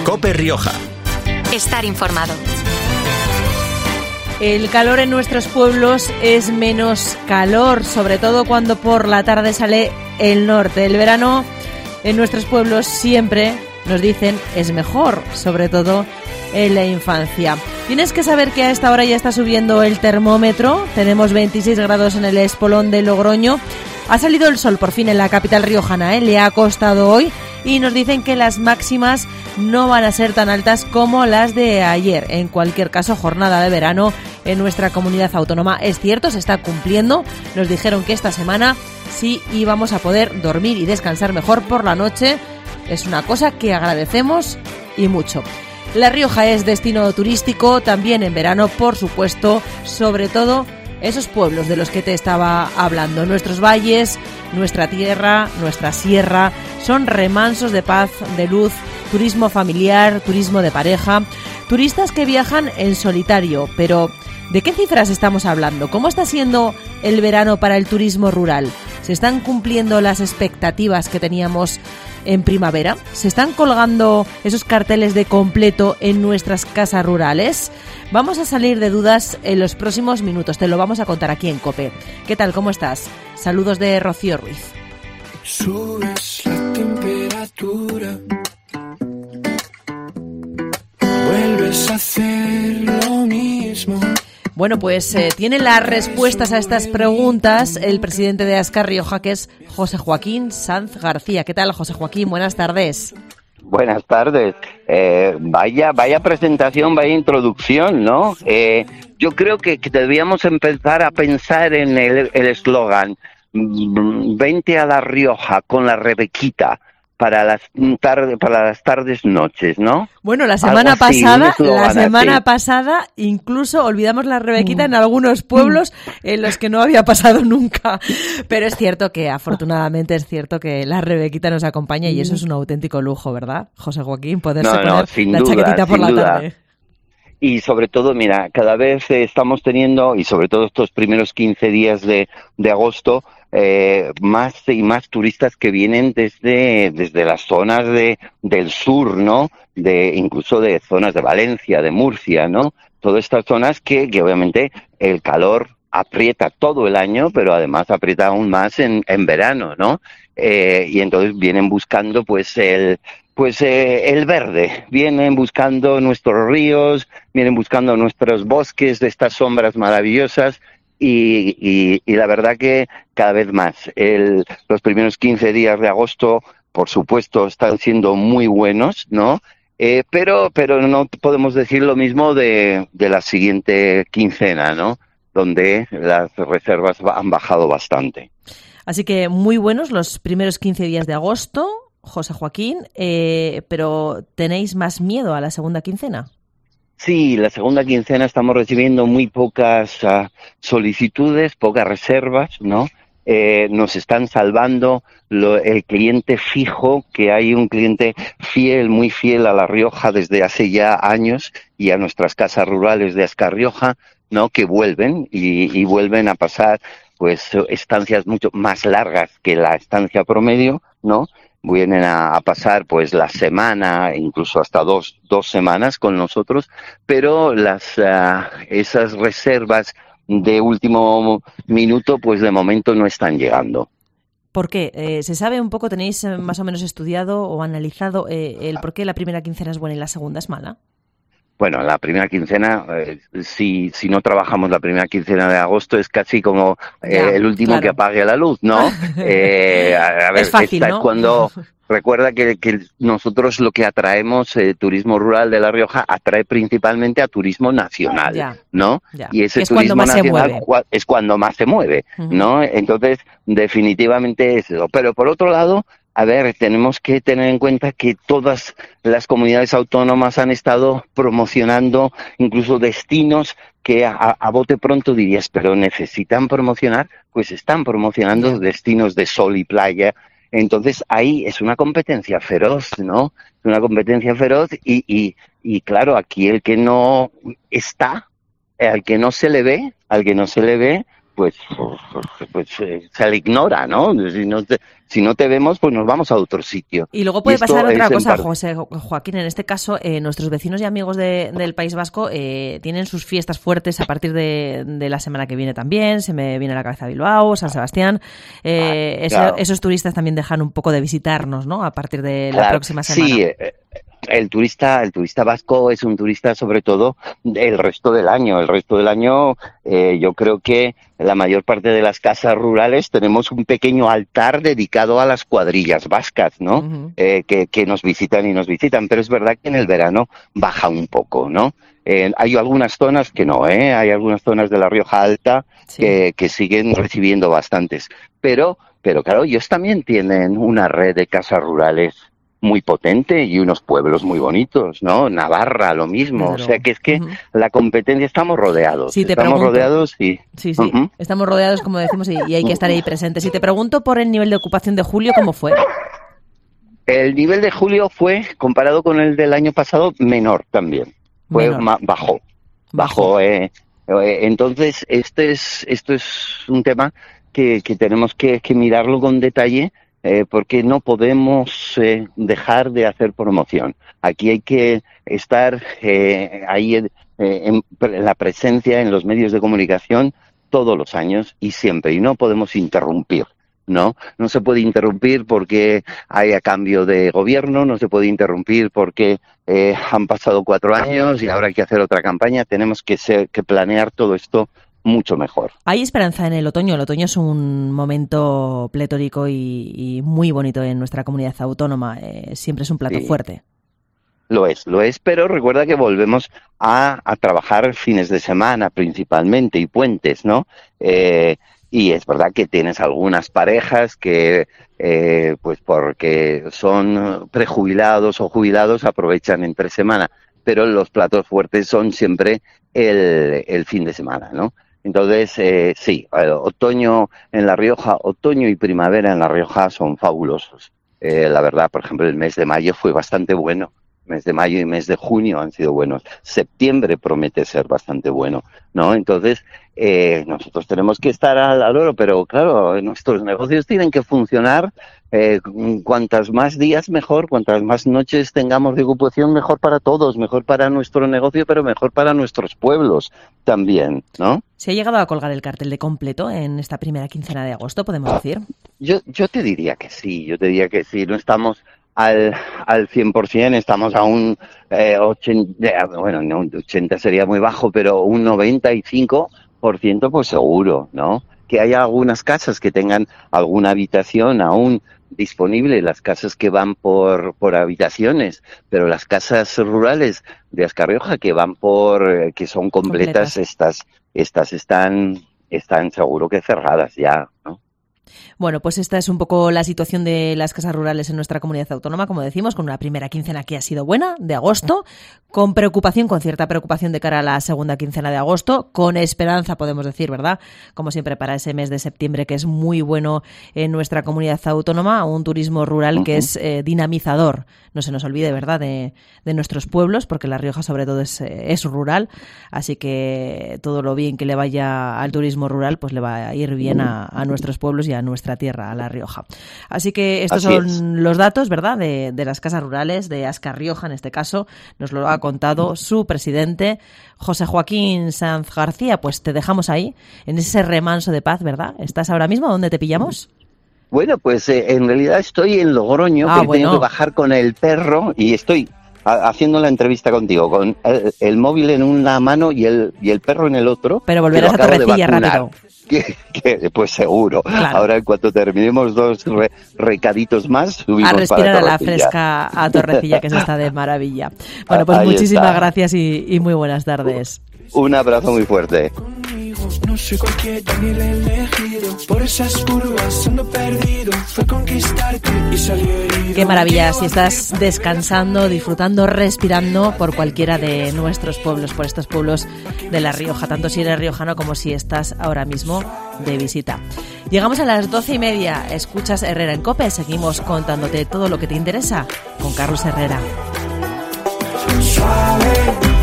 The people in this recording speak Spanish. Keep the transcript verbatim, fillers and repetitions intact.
COPE Rioja. Estar informado. El calor en nuestros pueblos es menos calor, sobre todo cuando por la tarde sale el norte. El verano en nuestros pueblos siempre, nos dicen, es mejor, sobre todo en la infancia. Tienes que saber que a esta hora ya está subiendo el termómetro. Tenemos veintiséis grados en el Espolón de Logroño. Ha salido el sol por fin en la capital riojana, ¿eh? Le ha costado hoy y nos dicen que las máximas no van a ser tan altas como las de ayer. En cualquier caso, jornada de verano en nuestra comunidad autónoma. Es cierto, se está cumpliendo. Nos dijeron que esta semana sí íbamos a poder dormir y descansar mejor por la noche. Es una cosa que agradecemos y mucho. La Rioja es destino turístico también en verano, por supuesto, sobre todo esos pueblos de los que te estaba hablando. Nuestros valles, nuestra tierra, nuestra sierra, son remansos de paz, de luz, turismo familiar, turismo de pareja, turistas que viajan en solitario. Pero, ¿de qué cifras estamos hablando? ¿Cómo está siendo el verano para el turismo rural? ¿Se están cumpliendo las expectativas que teníamos en primavera? ¿Se están colgando esos carteles de completo en nuestras casas rurales? Vamos a salir de dudas en los próximos minutos. Te lo vamos a contar aquí en COPE. ¿Qué tal? ¿Cómo estás? Saludos de Rocío Ruiz. Subes la temperatura, vuelves a hacer lo mismo. Bueno, pues eh, tiene las respuestas a estas preguntas el presidente de Azcar Rioja, que es José Joaquín Sanz García. ¿Qué tal, José Joaquín? Buenas tardes. Buenas tardes. Eh, vaya, vaya presentación, vaya introducción, ¿no? Eh, yo creo que, que debíamos empezar a pensar en el eslogan vente a La Rioja con la Rebequita para las tardes, para las tardes noches, ¿no? Bueno, la semana así, pasada, la semana así. pasada, incluso olvidamos la Rebequita en algunos pueblos en los que no había pasado nunca. Pero es cierto que, afortunadamente, es cierto que la Rebequita nos acompaña y eso es un auténtico lujo, ¿verdad, José Joaquín? Poderse no, no, poner sin la duda, chaquetita por sin la duda. tarde. Y sobre todo, mira, cada vez eh, estamos teniendo, y sobre todo estos primeros quince días de, de agosto, eh, más y más turistas que vienen desde, desde las zonas de, del sur, ¿no? De, incluso de zonas de Valencia, de Murcia, ¿no? Todas estas zonas que, que obviamente el calor aprieta todo el año, pero además aprieta aún más en, en verano, ¿no? Eh, y entonces vienen buscando, pues, el... Pues eh, el verde, vienen buscando nuestros ríos, vienen buscando nuestros bosques de estas sombras maravillosas y, y, y la verdad que cada vez más. El, los primeros quince días de agosto, por supuesto, están siendo muy buenos, ¿no? Eh, pero, pero no podemos decir lo mismo de, de la siguiente quincena, ¿no? Donde las reservas han bajado bastante. Así que muy buenos los primeros quince días de agosto, José Joaquín, eh, pero ¿tenéis más miedo a la segunda quincena? Sí, la segunda quincena estamos recibiendo muy pocas uh, solicitudes, pocas reservas, ¿no? Eh, nos están salvando lo, el cliente fijo, que hay un cliente fiel, muy fiel a La Rioja desde hace ya años y a nuestras casas rurales de Azcar Rioja, ¿no? Que vuelven y, y vuelven a pasar pues estancias mucho más largas que la estancia promedio, ¿no? Vienen a, a pasar pues la semana, incluso hasta dos, dos semanas con nosotros, pero las uh, esas reservas de último minuto pues de momento no están llegando. ¿Por qué? Eh, ¿Se sabe un poco, tenéis más o menos estudiado o analizado eh, el por qué la primera quincena es buena y la segunda es mala? Bueno, la primera quincena, eh, si si no trabajamos la primera quincena de agosto, es casi como eh, ya, el último claro. que apague la luz, ¿no? Eh, a, a ver, es fácil, esta ¿no? es cuando... Recuerda que, que nosotros lo que atraemos, eh, turismo rural de La Rioja, atrae principalmente a turismo nacional, ya, ¿no? Ya. Y ese es turismo nacional cua- es cuando más se mueve, uh-huh. ¿no? Entonces, definitivamente es eso. Pero por otro lado, a ver, tenemos que tener en cuenta que todas las comunidades autónomas han estado promocionando incluso destinos que a, a bote pronto dirías, pero necesitan promocionar, pues están promocionando yeah. destinos de sol y playa. Entonces ahí es una competencia feroz, ¿no? Es una competencia feroz y, y, y claro, aquí el que no está, al que no se le ve, al que no se le ve, pues, pues eh, se le ignora, ¿no? Si no te, si no te vemos, pues nos vamos a otro sitio. Y luego puede y pasar otra cosa, par... José Joaquín. En este caso, eh, nuestros vecinos y amigos de, del País Vasco eh, tienen sus fiestas fuertes a partir de, de la semana que viene también. Se me viene a la cabeza Bilbao, San Sebastián. Eh, ah, claro. eso, esos turistas también dejan un poco de visitarnos, ¿no? A partir de claro, la próxima semana. Sí, eh, el turista, el turista vasco es un turista sobre todo el resto del año. El resto del año, eh, yo creo que la mayor parte de las casas rurales tenemos un pequeño altar dedicado a las cuadrillas vascas, ¿no? Uh-huh. Eh, que, que nos visitan y nos visitan. Pero es verdad que en el verano baja un poco, ¿no? Eh, hay algunas zonas que no, ¿eh? Hay algunas zonas de la Rioja Alta sí. que, que siguen recibiendo bastantes. Pero, pero claro, ellos también tienen una red de casas rurales muy potente y unos pueblos muy bonitos, ¿no? Navarra, lo mismo. Claro. O sea que es que uh-huh. la competencia, estamos rodeados. Sí, te estamos pregunto. rodeados y... Sí, sí, uh-huh. estamos rodeados, como decimos, y, y hay que estar ahí presentes. Si te pregunto por el nivel de ocupación de julio, ¿cómo fue? El nivel de julio fue, comparado con el del año pasado, menor también. Fue menor. Ma- bajó. Bajó. Bajó eh, eh, entonces, este es, esto es un tema que, que tenemos que, que mirarlo con detalle, Eh, porque no podemos eh, dejar de hacer promoción. Aquí hay que estar eh, ahí eh, en, en la presencia en los medios de comunicación todos los años y siempre, y no podemos interrumpir, ¿no? No se puede interrumpir porque haya cambio de gobierno, no se puede interrumpir porque eh, han pasado cuatro años y ahora hay que hacer otra campaña. Tenemos que, ser, que planear todo esto mucho mejor. Hay esperanza en el otoño. El otoño es un momento pletórico y, y muy bonito en nuestra comunidad autónoma. Eh, siempre es un plato sí. fuerte. Lo es, lo es, pero recuerda que volvemos a, a trabajar fines de semana principalmente y puentes, ¿no? Eh, y es verdad que tienes algunas parejas que, eh, pues porque son prejubilados o jubilados, aprovechan entre semana, pero los platos fuertes son siempre el, el fin de semana, ¿no? Entonces, eh, sí, otoño en La Rioja, otoño y primavera en La Rioja son fabulosos. Eh, la verdad, por ejemplo, el mes de mayo fue bastante bueno. Mes de mayo y mes de junio han sido buenos. Septiembre promete ser bastante bueno, ¿no? Entonces, eh, nosotros tenemos que estar al, al oro, pero claro, nuestros negocios tienen que funcionar. Eh, cuantas más días mejor, cuantas más noches tengamos de ocupación, mejor para todos, mejor para nuestro negocio, pero mejor para nuestros pueblos también, ¿no? ¿Se ha llegado a colgar el cartel de completo en esta primera quincena de agosto, podemos decir? Yo, yo te diría que sí, yo te diría que sí. No estamos al al cien por ciento, estamos a un eh, ochenta, bueno, no, ochenta sería muy bajo, pero un noventa y cinco por ciento pues seguro, ¿no? Que haya algunas casas que tengan alguna habitación aún disponible, las casas que van por por habitaciones, pero las casas rurales de Azcar Rioja que van por, que son completas, completas. estas estas están están seguro que cerradas ya, ¿no? Bueno, pues esta es un poco la situación de las casas rurales en nuestra comunidad autónoma, como decimos, con una primera quincena que ha sido buena, de agosto, con preocupación, con cierta preocupación de cara a la segunda quincena de agosto, con esperanza, podemos decir, ¿verdad? Como siempre, para ese mes de septiembre, que es muy bueno en nuestra comunidad autónoma, un turismo rural que es eh, dinamizador. No se nos olvide, ¿verdad?, de, de nuestros pueblos, porque La Rioja, sobre todo, es, es rural, así que todo lo bien que le vaya al turismo rural, pues le va a ir bien a, a nuestros pueblos y a nuestra tierra, a La Rioja. Así que estos Así son es. los datos, ¿verdad?, de, de las casas rurales, de Azcar Rioja, en este caso, nos lo ha contado su presidente, José Joaquín Sanz García. Pues te dejamos ahí, en ese remanso de paz, ¿verdad? ¿Estás ahora mismo? ¿Dónde te pillamos? Bueno, pues eh, en realidad estoy en Logroño, ah, que bueno. tengo que bajar con el perro y estoy a, haciendo la entrevista contigo, con el, el móvil en una mano y el y el perro en el otro. Pero volverás a Torrecilla rápido. Que, que, pues seguro. Claro. Ahora, en cuanto terminemos dos re, recaditos más, subimos a respirar para a la fresca a Torrecilla, que eso está de maravilla. Bueno, pues Ahí muchísimas está. gracias y, y muy buenas tardes. Un abrazo muy fuerte. No soy cualquiera ni el elegido. Por esas curvas ando perdido. Fue conquistarte y salí herido. Qué maravilla si estás descansando, disfrutando, respirando por cualquiera de nuestros pueblos, por estos pueblos de La Rioja, tanto si eres riojano como si estás ahora mismo de visita. Llegamos a las doce y media. Escuchas Herrera en COPE. Seguimos contándote todo lo que te interesa con Carlos Herrera. Suave.